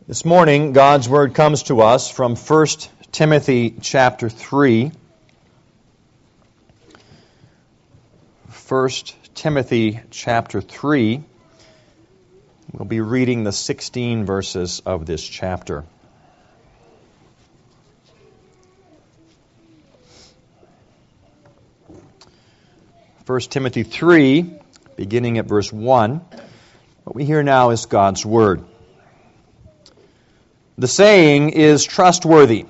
This morning, God's Word comes to us from 1 Timothy chapter 3. 1 Timothy chapter 3. We'll be reading the 16 verses of this chapter. First Timothy 3, beginning at verse 1. What we hear now is God's Word. The saying is trustworthy.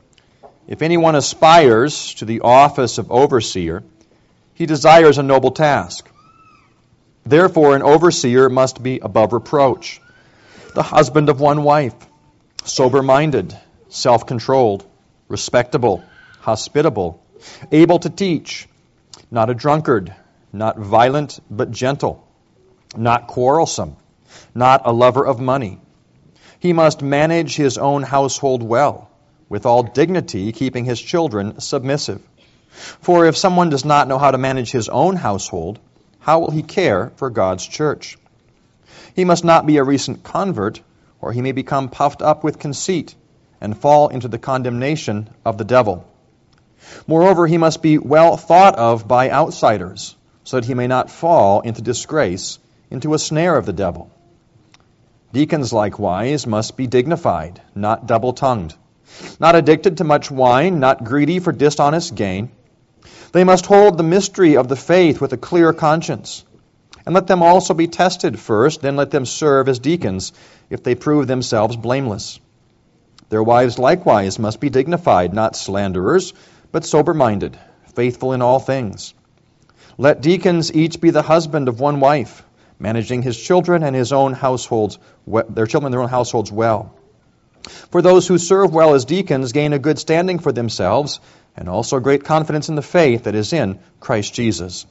If anyone aspires to the office of overseer, he desires a noble task. Therefore, an overseer must be above reproach, the husband of one wife, sober-minded, self-controlled, respectable, hospitable, able to teach, not a drunkard, not violent but gentle, not quarrelsome, not a lover of money. He must manage his own household well, with all dignity, keeping his children submissive. For if someone does not know how to manage his own household, how will he care for God's church? He must not be a recent convert, or he may become puffed up with conceit and fall into the condemnation of the devil. Moreover, he must be well thought of by outsiders, so that he may not fall into disgrace, into a snare of the devil. Deacons, likewise, must be dignified, not double-tongued, not addicted to much wine, not greedy for dishonest gain. They must hold the mystery of the faith with a clear conscience. And let them also be tested first, then let them serve as deacons, if they prove themselves blameless. Their wives likewise must be dignified, not slanderers, but sober-minded, faithful in all things. Let deacons each be the husband of one wife, managing his children and his own households, their own households well. For those who serve well as deacons gain a good standing for themselves, and also great confidence in the faith that is in Christ Jesus.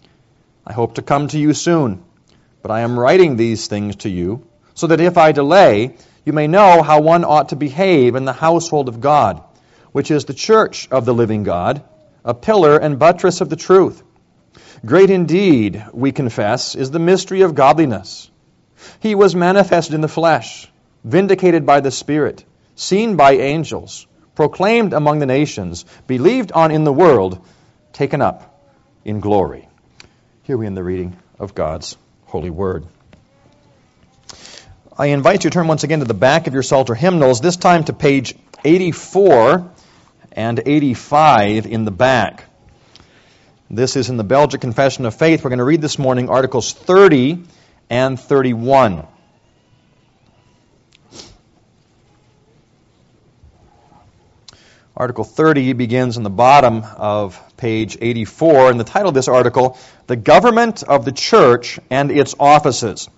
I hope to come to you soon, but I am writing these things to you, so that if I delay, you may know how one ought to behave in the household of God, which is the church of the living God, a pillar and buttress of the truth. Great indeed, we confess, is the mystery of godliness. He was manifested in the flesh, vindicated by the Spirit, seen by angels, proclaimed among the nations, believed on in the world, taken up in glory. Here we end the reading of God's holy word. I invite you to turn once again to the back of your Psalter hymnals, this time to page 84 and 85 in the back. This is in the Belgic Confession of Faith. We're going to read this morning Articles 30 and 31. Article 30 begins in the bottom of page 84, and the title of this article, The Government of the Church and Its Offices.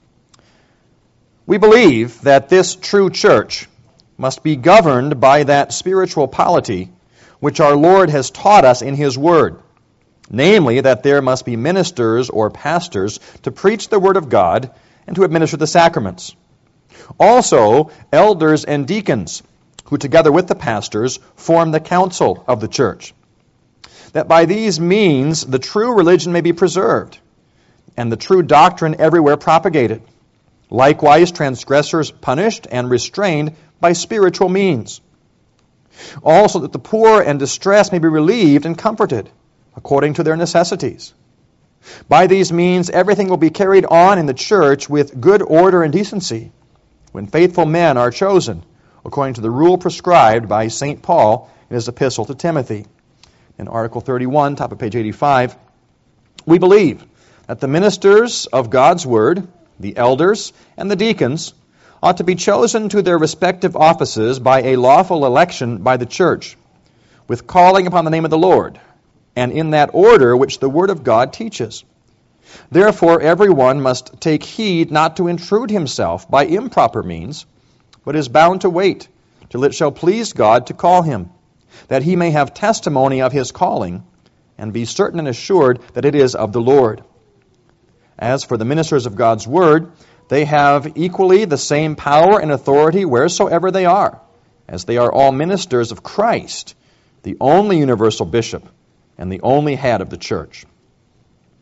We believe that this true church must be governed by that spiritual polity which our Lord has taught us in His Word. Namely, that there must be ministers or pastors to preach the Word of God and to administer the sacraments. Also, elders and deacons, who together with the pastors form the council of the church. That by these means the true religion may be preserved, and the true doctrine everywhere propagated. Likewise, transgressors punished and restrained by spiritual means. Also, that the poor and distressed may be relieved and comforted, according to their necessities. By these means, everything will be carried on in the church with good order and decency, when faithful men are chosen, according to the rule prescribed by St. Paul in his epistle to Timothy. In Article 31, top of page 85, we believe that the ministers of God's Word, the elders and the deacons, ought to be chosen to their respective offices by a lawful election by the church, with calling upon the name of the Lord, and in that order which the Word of God teaches. Therefore, everyone must take heed not to intrude himself by improper means, but is bound to wait till it shall please God to call him, that he may have testimony of his calling, and be certain and assured that it is of the Lord. As for the ministers of God's Word, they have equally the same power and authority wheresoever they are, as they are all ministers of Christ, the only universal bishop, and the only head of the church.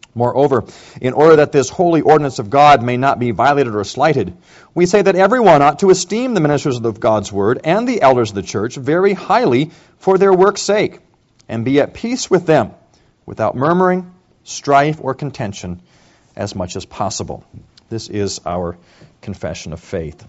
Moreover, in order that this holy ordinance of God may not be violated or slighted, we say that everyone ought to esteem the ministers of God's word and the elders of the church very highly for their work's sake, and be at peace with them, without murmuring, strife, or contention, as much as possible. This is our confession of faith.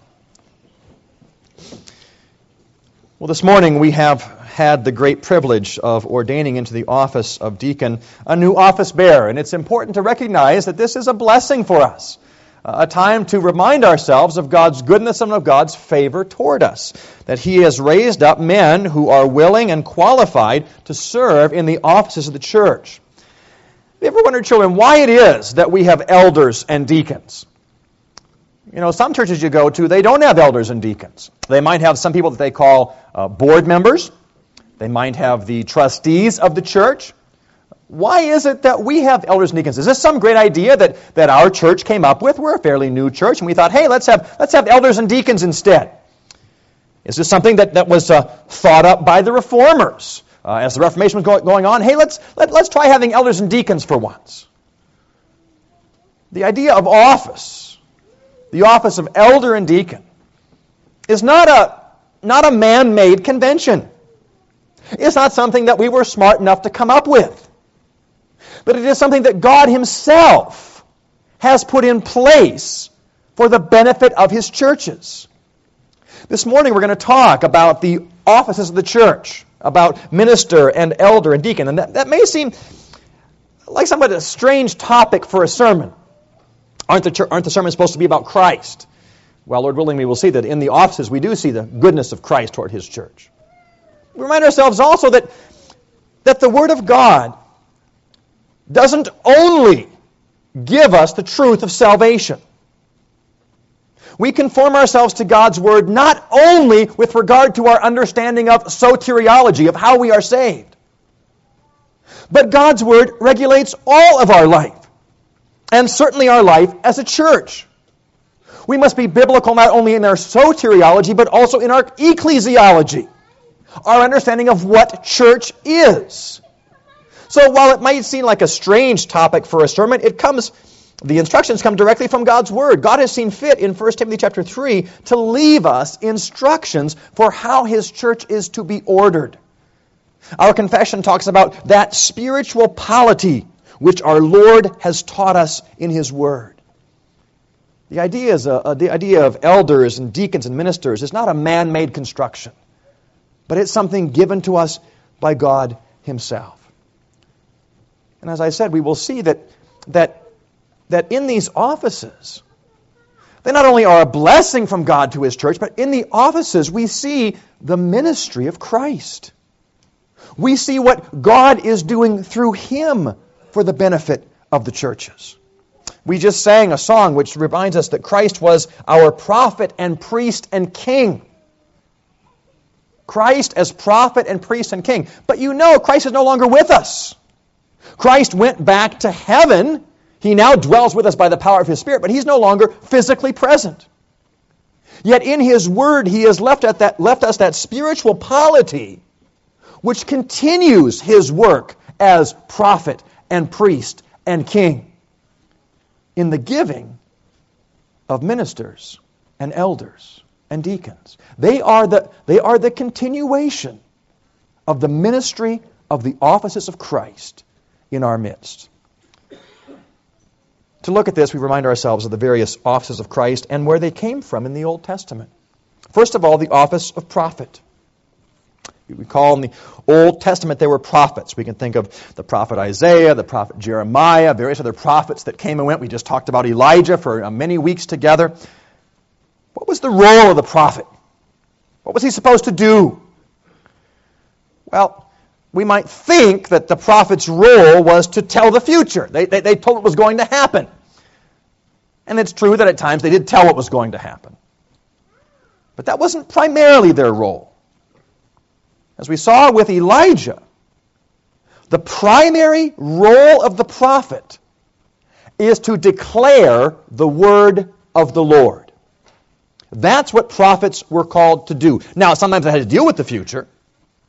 Well, this morning we have had the great privilege of ordaining into the office of deacon a new office bearer, and it's important to recognize that this is a blessing for us, a time to remind ourselves of God's goodness and of God's favor toward us, that He has raised up men who are willing and qualified to serve in the offices of the church. Have you ever wondered, children, why it is that we have elders and deacons? You know, some churches you go to, they don't have elders and deacons. They might have some people that they call board members. They might have the trustees of the church. Why is it that we have elders and deacons? Is this some great idea that our church came up with? We're a fairly new church, and we thought, hey, let's have elders and deacons instead. Is this something that was thought up by the Reformers as the Reformation was going on? Hey, let's try having elders and deacons for once. The idea of office, the office of elder and deacon, is not a man-made convention. It's not something that we were smart enough to come up with. But it is something that God Himself has put in place for the benefit of His churches. This morning we're going to talk about the offices of the church, about minister and elder and deacon. And that may seem like somewhat a strange topic for a sermon. Aren't the sermons supposed to be about Christ? Well, Lord willing, we will see that in the offices we do see the goodness of Christ toward His church. We remind ourselves also that the Word of God doesn't only give us the truth of salvation. We conform ourselves to God's Word not only with regard to our understanding of soteriology, of how we are saved, but God's Word regulates all of our life, and certainly our life as a church. We must be biblical not only in our soteriology, but also in our ecclesiology, our understanding of what church is. So while it might seem like a strange topic for a sermon, the instructions come directly from God's Word. God has seen fit in 1 Timothy chapter 3 to leave us instructions for how His church is to be ordered. Our confession talks about that spiritual polity which our Lord has taught us in His Word. The idea of elders and deacons and ministers is not a man-made construction, but it's something given to us by God Himself. And as I said, we will see that in these offices, they not only are a blessing from God to His church, but in the offices we see the ministry of Christ. We see what God is doing through Him for the benefit of the churches. We just sang a song which reminds us that Christ was our prophet and priest and king. Christ as prophet and priest and king. But you know, Christ is no longer with us. Christ went back to heaven. He now dwells with us by the power of His Spirit, but He's no longer physically present. Yet in His Word, He has left us that spiritual polity which continues His work as prophet and priest and king in the giving of ministers and elders and deacons. They are the continuation of the ministry of the offices of Christ in our midst. To look at this, we remind ourselves of the various offices of Christ and where they came from in the Old Testament. First of all, the office of prophet. You recall in the Old Testament there were prophets. We can think of the prophet Isaiah, the prophet Jeremiah, various other prophets that came and went. We just talked about Elijah for many weeks together. What was the role of the prophet? What was he supposed to do? Well, we might think that the prophet's role was to tell the future. They told what was going to happen. And it's true that at times they did tell what was going to happen. But that wasn't primarily their role. As we saw with Elijah, the primary role of the prophet is to declare the word of the Lord. That's what prophets were called to do. Now, sometimes they had to deal with the future.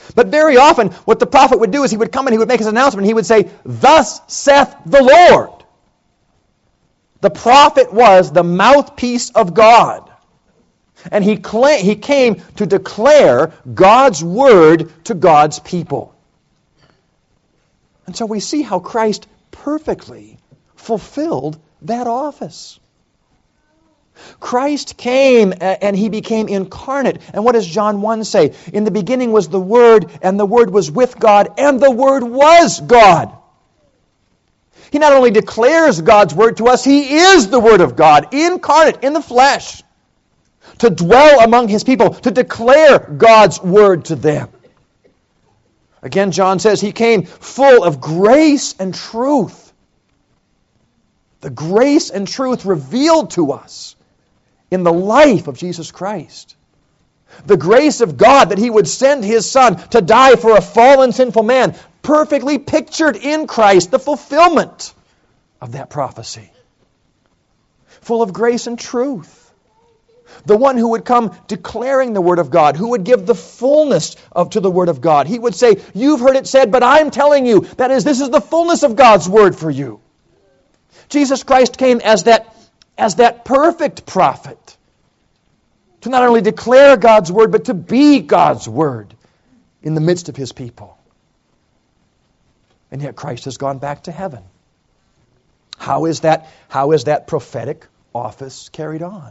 But very often, what the prophet would do is he would come and he would make his announcement. He would say, "Thus saith the Lord." The prophet was the mouthpiece of God. And he came to declare God's word to God's people. And so we see how Christ perfectly fulfilled that office. Christ came and he became incarnate. And what does John 1 say? In the beginning was the Word, and the Word was with God, and the Word was God. He not only declares God's Word to us, He is the Word of God, incarnate in the flesh, to dwell among His people, to declare God's Word to them. Again, John says He came full of grace and truth. The grace and truth revealed to us in the life of Jesus Christ. The grace of God that He would send His Son to die for a fallen, sinful man, perfectly pictured in Christ, the fulfillment of that prophecy. Full of grace and truth. The one who would come declaring the Word of God, who would give the fullness to the Word of God. He would say, "You've heard it said, but I'm telling you." That is, this is the fullness of God's Word for you. Jesus Christ came as that perfect prophet to not only declare God's Word, but to be God's Word in the midst of His people. And yet Christ has gone back to heaven. How is that prophetic office carried on?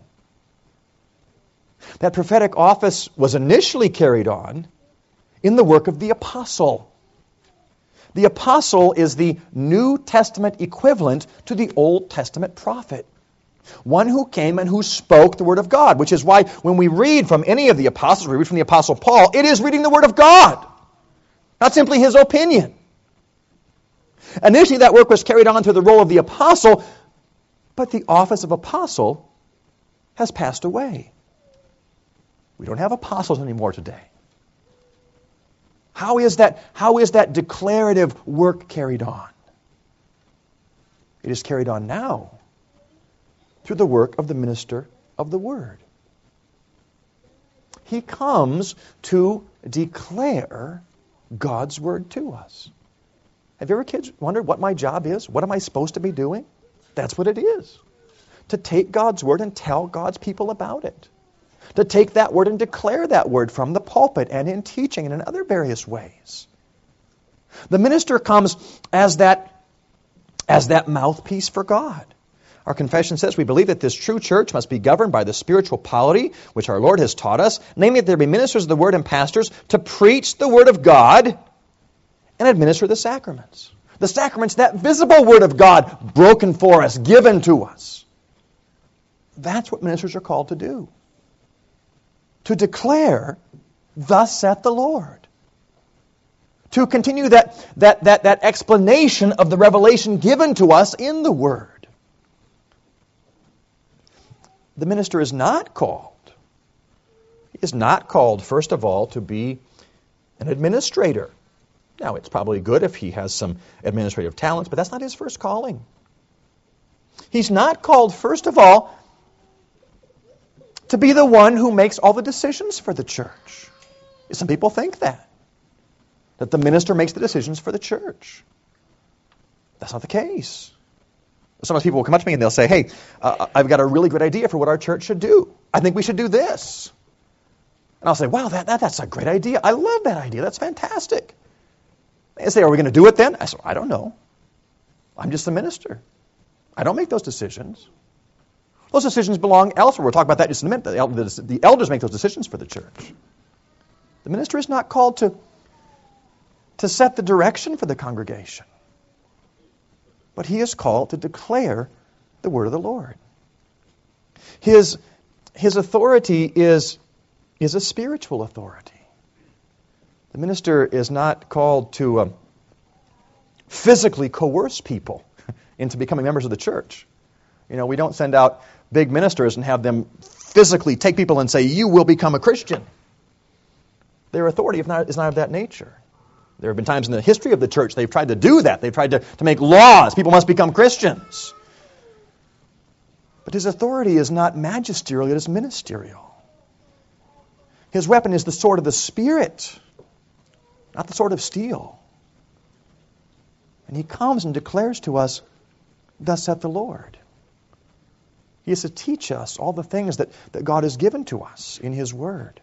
That prophetic office was initially carried on in the work of the apostle. The apostle is the New Testament equivalent to the Old Testament prophet. One who came and who spoke the Word of God, which is why when we read from any of the apostles, we read from the Apostle Paul, it is reading the Word of God, not simply his opinion. Initially, that work was carried on through the role of the apostle, but the office of apostle has passed away. We don't have apostles anymore today. How is that declarative work carried on? It is carried on now through the work of the minister of the Word. He comes to declare God's Word to us. Have you ever kids wondered what my job is? What am I supposed to be doing? That's what it is. To take God's Word and tell God's people about it. To take that Word and declare that Word from the pulpit and in teaching and in other various ways. The minister comes as that mouthpiece for God. Our confession says we believe that this true church must be governed by the spiritual polity which our Lord has taught us, namely that there be ministers of the Word and pastors to preach the Word of God and administer the sacraments. The sacraments, that visible Word of God broken for us, given to us. That's what ministers are called to do. To declare, "Thus saith the Lord." To continue that explanation of the revelation given to us in the Word. The minister is not called. He is not called, first of all, to be an administrator. Now, it's probably good if he has some administrative talents, but that's not his first calling. He's not called, first of all, to be the one who makes all the decisions for the church. Some people think that the minister makes the decisions for the church. That's not the case. Sometimes people will come up to me and they'll say, "Hey, I've got a really good idea for what our church should do. I think we should do this." And I'll say, "Wow, that's a great idea. I love that idea. That's fantastic." They say, "Are we going to do it then?" I say, "I don't know. I'm just the minister. I don't make those decisions. Those decisions belong elsewhere. We'll talk about that just in a minute. The elders make those decisions for the church. The minister is not called to set the direction for the congregation. But he is called to declare the word of the Lord. His authority is a spiritual authority. The minister is not called to physically coerce people into becoming members of the church. You know, we don't send out big ministers and have them physically take people and say, "You will become a Christian." Their authority is not of that nature. There have been times in the history of the church they've tried to do that. They've tried to make laws. People must become Christians. But his authority is not magisterial, it is ministerial. His weapon is the sword of the Spirit. not the sword of steel. And he comes and declares to us, thus saith the Lord. He is to teach us all the things that God has given to us in his word.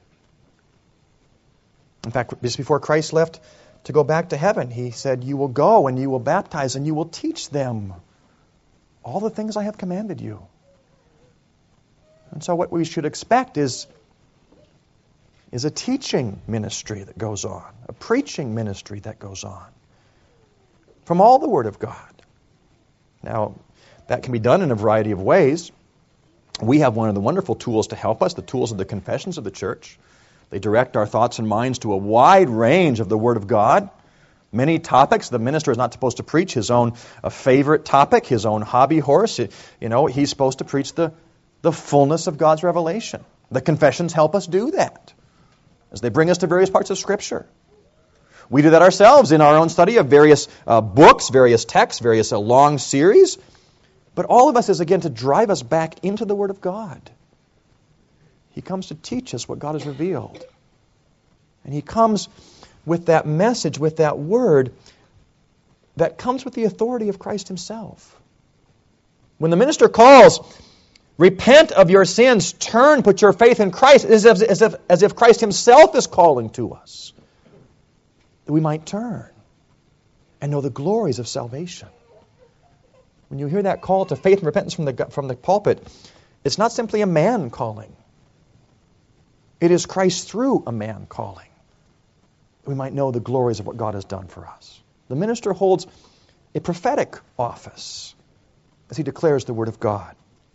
In fact, just before Christ left to go back to heaven, he said, you will go and you will baptize and you will teach them all the things I have commanded you. And so what we should expect is a teaching ministry that goes on, a preaching ministry that goes on from all the Word of God. Now, that can be done in a variety of ways. We have one of the wonderful tools to help us, the tools of the confessions of the church. They direct our thoughts and minds to a wide range of the Word of God. Many topics. The minister is not supposed to preach his own favorite topic, his own hobby horse. He's supposed to preach the fullness of God's revelation. The confessions help us do that as they bring us to various parts of Scripture. We do that ourselves in our own study of various books, various texts, various long series. But all of us is, again, to drive us back into the Word of God. He comes to teach us what God has revealed. And he comes with that message, with that word, that comes with the authority of Christ himself. When the minister calls, repent of your sins, turn, put your faith in Christ, as if Christ himself is calling to us, that we might turn and know the glories of salvation. When you hear that call to faith and repentance from the pulpit, it's not simply a man calling. It is Christ through a man calling. We might know the glories of what God has done for us. The minister holds a prophetic office as he declares the Word of God.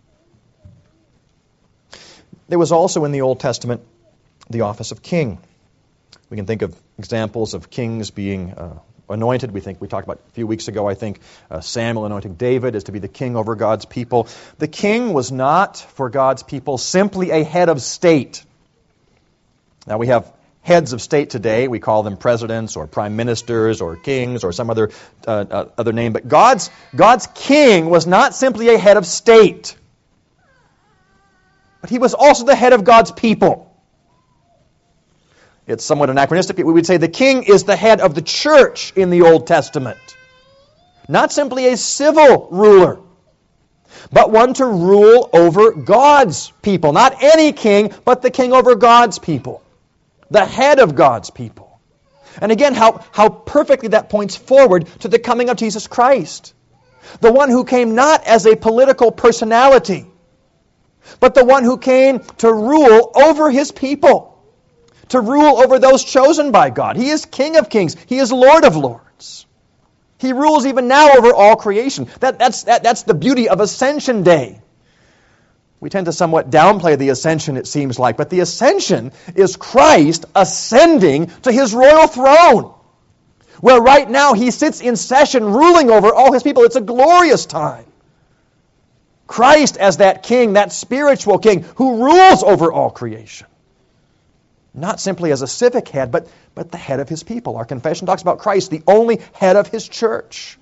There was also in the Old Testament the office of king. We can think of examples of kings being anointed. We talked about a few weeks ago, Samuel anointing David as to be the king over God's people. The king was not, for God's people, simply a head of state. Now we have heads of state today. We call them presidents or prime ministers or kings or some other name. But God's king was not simply a head of state, but he was also the head of God's people. It's somewhat anachronistic. We would say the king is the head of the church in the Old Testament. Not simply a civil ruler, but one to rule over God's people. Not any king, but the king over God's people. The head of God's people. And again, how perfectly that points forward to the coming of Jesus Christ. The one who came not as a political personality, but the one who came to rule over his people, to rule over those chosen by God. He is King of kings. He is Lord of lords. He rules even now over all creation. That's the beauty of Ascension Day. We tend to somewhat downplay the ascension, it seems like, but the ascension is Christ ascending to his royal throne, where right now he sits in session ruling over all his people. It's a glorious time. Christ as that king, that spiritual king who rules over all creation. Not simply as a civic head, but the head of his people. Our confession talks about Christ, the only head of his church.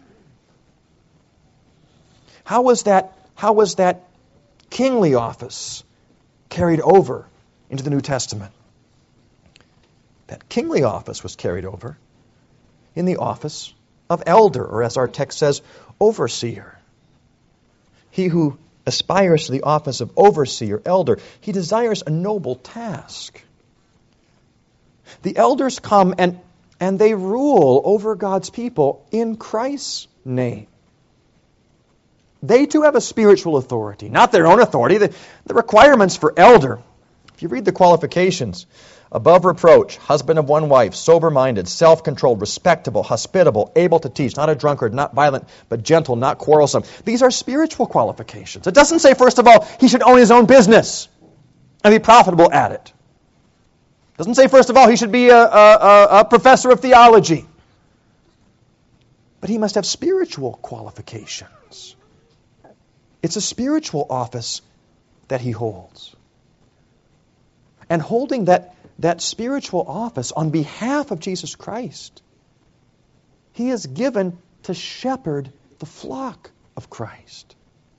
How was that kingly office carried over into the New Testament? That kingly office was carried over in the office of elder, or as our text says, overseer. He who aspires to the office of overseer, elder, he desires a noble task. The elders come and they rule over God's people in Christ's name. They too have a spiritual authority, not their own authority. The requirements for elder, if you read the qualifications, above reproach, husband of one wife, sober-minded, self-controlled, respectable, hospitable, able to teach, not a drunkard, not violent, but gentle, not quarrelsome. These are spiritual qualifications. It doesn't say, first of all, he should own his own business and be profitable at it. It doesn't say, first of all, he should be a professor of theology. But he must have spiritual qualifications. It's a spiritual office that he holds. And holding that spiritual office on behalf of Jesus Christ, he is given to shepherd the flock of Christ.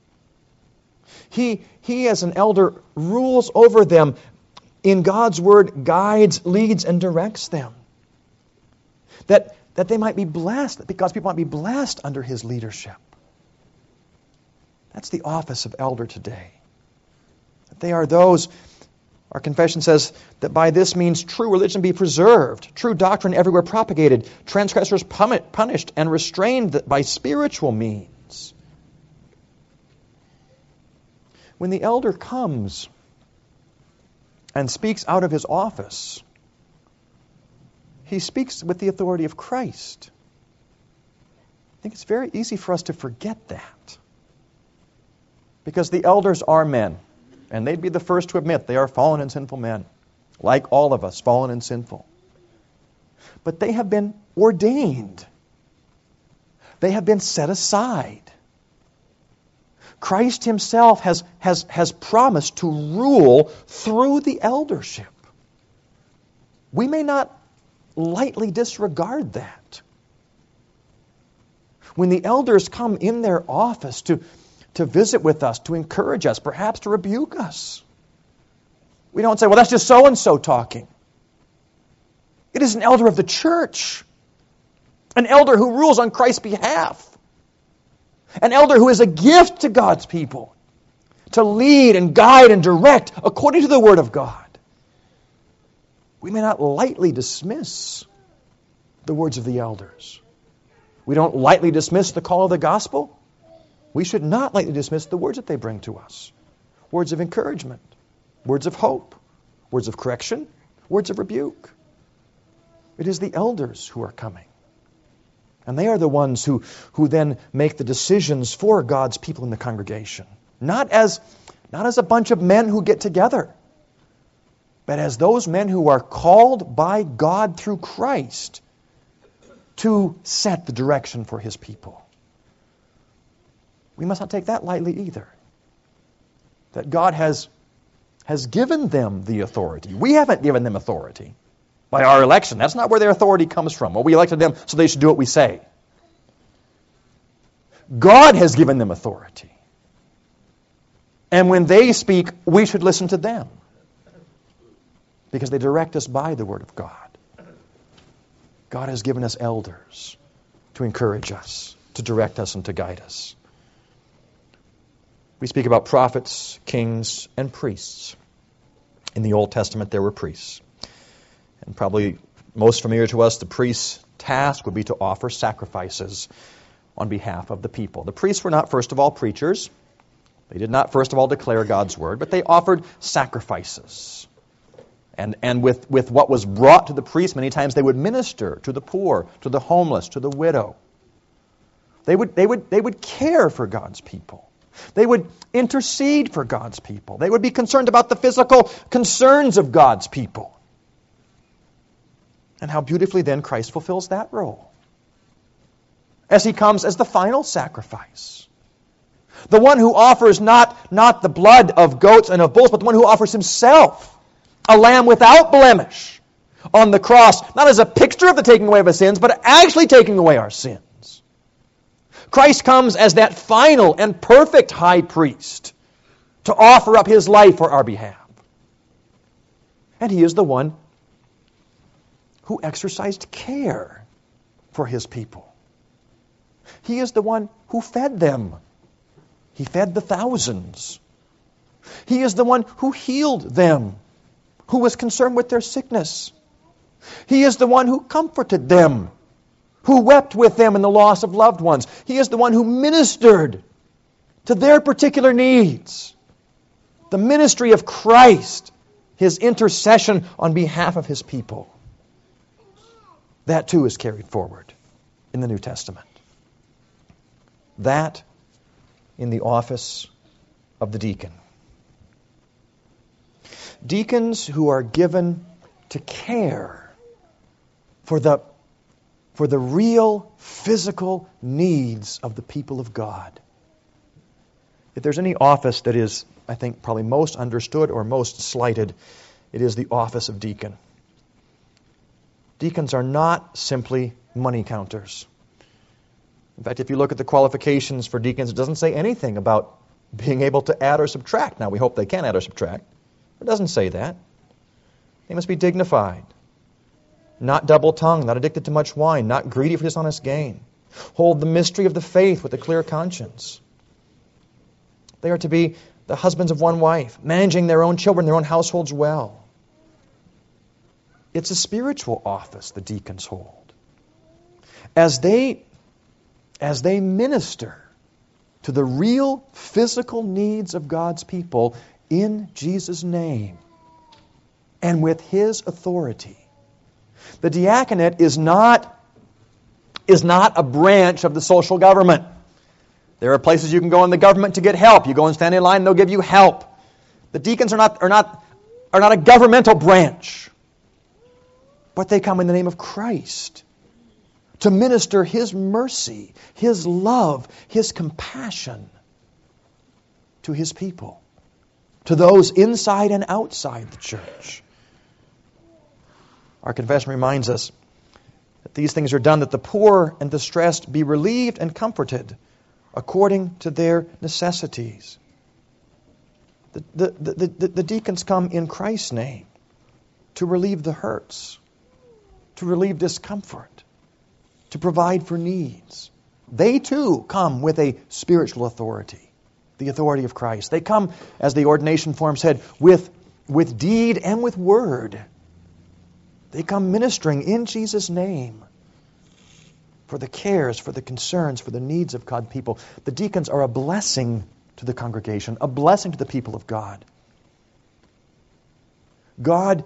He as an elder rules over them, in God's word guides, leads, and directs them. that they might be blessed, that God's people might be blessed under his leadership. That's the office of elder today. That they are those, our confession says, that by this means true religion be preserved, true doctrine everywhere propagated, transgressors punished and restrained by spiritual means. When the elder comes and speaks out of his office, he speaks with the authority of Christ. I think it's very easy for us to forget that. Because the elders are men, and they'd be the first to admit they are fallen and sinful men, like all of us, fallen and sinful. But they have been ordained. They have been set aside. Christ himself has promised to rule through the eldership. We may not lightly disregard that. When the elders come in their office to visit with us, to encourage us, perhaps to rebuke us, we don't say, well, that's just so-and-so talking. It is an elder of the church, an elder who rules on Christ's behalf, an elder who is a gift to God's people to lead and guide and direct according to the Word of God. We may not lightly dismiss the words of the elders. We don't lightly dismiss the call of the gospel. We should not lightly dismiss the words that they bring to us. Words of encouragement, words of hope, words of correction, words of rebuke. It is the elders who are coming. And they are the ones who then make the decisions for God's people in the congregation. Not as a bunch of men who get together, but as those men who are called by God through Christ to set the direction for his people. We must not take that lightly either. That God has given them the authority. We haven't given them authority by our election. That's not where their authority comes from. Well, we elected them so they should do what we say. God has given them authority. And when they speak, we should listen to them. Because they direct us by the Word of God. God has given us elders to encourage us, to direct us, and to guide us. We speak about prophets, kings, and priests. In the Old Testament, there were priests. And probably most familiar to us, the priest's task would be to offer sacrifices on behalf of the people. The priests were not, first of all, preachers. They did not, first of all, declare God's word, but they offered sacrifices. And with what was brought to the priest, many times they would minister to the poor, to the homeless, to the widow. They would care for God's people. They would intercede for God's people. They would be concerned about the physical concerns of God's people. And how beautifully then Christ fulfills that role. As he comes as the final sacrifice. The one who offers not the blood of goats and of bulls, but the one who offers himself, a lamb without blemish, on the cross, not as a picture of the taking away of our sins, but actually taking away our sins. Christ comes as that final and perfect high priest to offer up his life for our behalf. And he is the one who exercised care for his people. He is the one who fed them. He fed the thousands. He is the one who healed them, who was concerned with their sickness. He is the one who comforted them, who wept with them in the loss of loved ones. He is the one who ministered to their particular needs. The ministry of Christ, his intercession on behalf of his people. That too is carried forward in the New Testament. That in the office of the deacon. Deacons who are given to care for the real physical needs of the people of God. If there's any office that is, I think, probably most understood or most slighted, it is the office of deacon. Deacons are not simply money counters. In fact, if you look at the qualifications for deacons, it doesn't say anything about being able to add or subtract. Now, we hope they can add or subtract. It doesn't say that. They must be dignified. not double-tongued, not addicted to much wine, not greedy for dishonest gain. Hold the mystery of the faith with a clear conscience. They are to be the husbands of one wife, managing their own children, their own households well. It's a spiritual office the deacons hold. As they minister to the real physical needs of God's people in Jesus' name and with His authority. The diaconate is not a branch of the social government. There are places you can go in the government to get help. You go and stand in line and they'll give you help. The deacons are not a governmental branch. But they come in the name of Christ to minister His mercy, His love, His compassion to His people, to those inside and outside the church. Our confession reminds us that these things are done that the poor and distressed be relieved and comforted according to their necessities. The deacons come in Christ's name to relieve the hurts, to relieve discomfort, to provide for needs. They too come with a spiritual authority, the authority of Christ. They come, as the ordination form said, with deed and with word. They come ministering in Jesus' name for the cares, for the concerns, for the needs of God's people. The deacons are a blessing to the congregation, a blessing to the people of God. God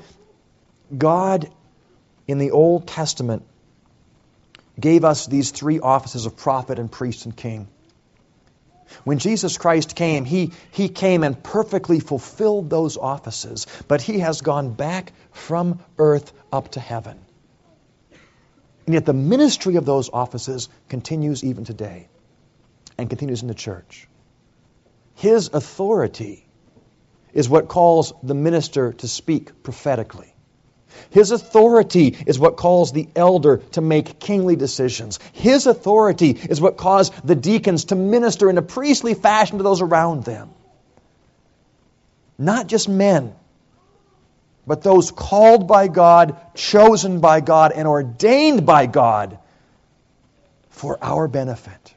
in the Old Testament gave us these three offices of prophet and priest and king. When Jesus Christ came, He came and perfectly fulfilled those offices, but He has gone back from earth up to heaven. And yet the ministry of those offices continues even today and continues in the church. His authority is what calls the minister to speak prophetically. His authority is what calls the elder to make kingly decisions. His authority is what caused the deacons to minister in a priestly fashion to those around them. Not just men, but those called by God, chosen by God, and ordained by God for our benefit.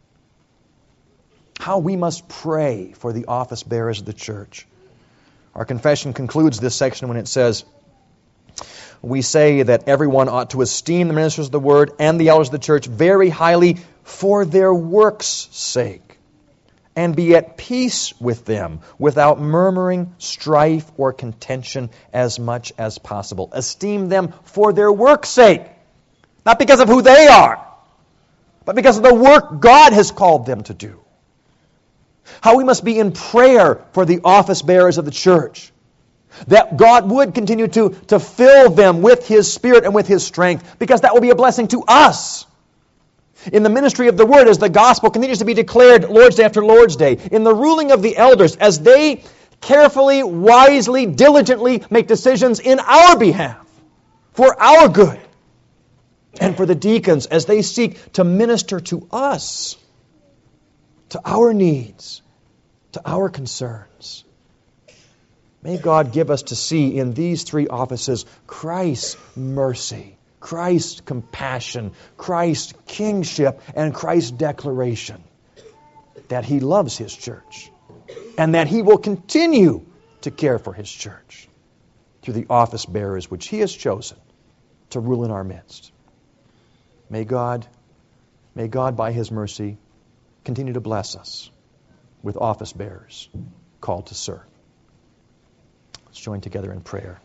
How we must pray for the office bearers of the church. Our confession concludes this section when it says, we say that everyone ought to esteem the ministers of the word and the elders of the church very highly for their works' sake, and be at peace with them without murmuring, strife, or contention as much as possible. Esteem them for their work's sake, not because of who they are, but because of the work God has called them to do. How we must be in prayer for the office bearers of the church, that God would continue to fill them with His Spirit and with His strength, because that will be a blessing to us. In the ministry of the Word, as the gospel continues to be declared Lord's Day after Lord's Day, in the ruling of the elders, as they carefully, wisely, diligently make decisions in our behalf, for our good, and for the deacons, as they seek to minister to us, to our needs, to our concerns. May God give us to see in these three offices Christ's mercy, Christ's compassion, Christ's kingship, and Christ's declaration that He loves His church and that He will continue to care for His church through the office bearers which He has chosen to rule in our midst. May God by His mercy continue to bless us with office bearers called to serve. Let's join together in prayer.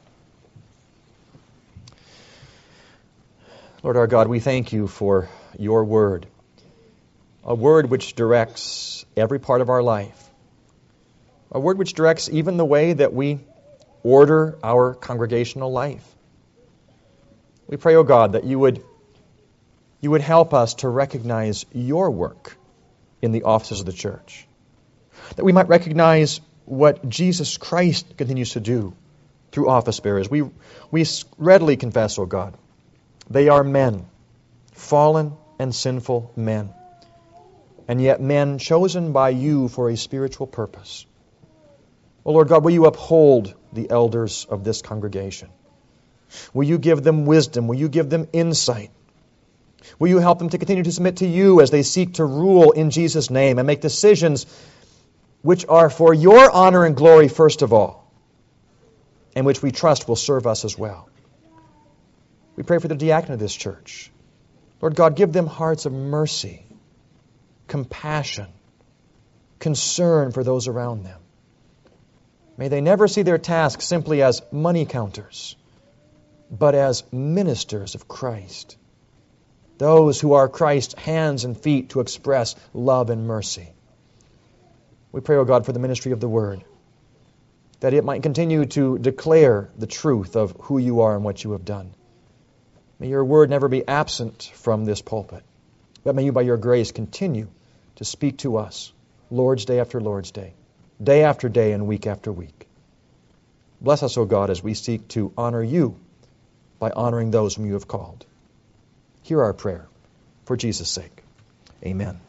Lord our God, we thank You for Your word, a word which directs every part of our life, a word which directs even the way that we order our congregational life. We pray, O God, that You would help us to recognize Your work in the offices of the church, that we might recognize what Jesus Christ continues to do through office bearers. We readily confess, O God, they are men, fallen and sinful men, and yet men chosen by You for a spiritual purpose. O Lord God, will You uphold the elders of this congregation? Will you give them wisdom? Will you give them insight? Will you help them to continue to submit to you as they seek to rule in Jesus' name and make decisions which are for your honor and glory first of all, and which we trust will serve us as well? We pray for the diaconate of this church. Lord God, give them hearts of mercy, compassion, concern for those around them. May they never see their task simply as money counters, but as ministers of Christ, those who are Christ's hands and feet to express love and mercy. We pray, O God, for the ministry of the Word, that it might continue to declare the truth of who you are and what you have done. May your Word never be absent from this pulpit, but may you, by your grace, continue to speak to us, Lord's Day after Lord's Day, day after day and week after week. Bless us, O God, as we seek to honor you by honoring those whom you have called. Hear our prayer. For Jesus' sake, amen.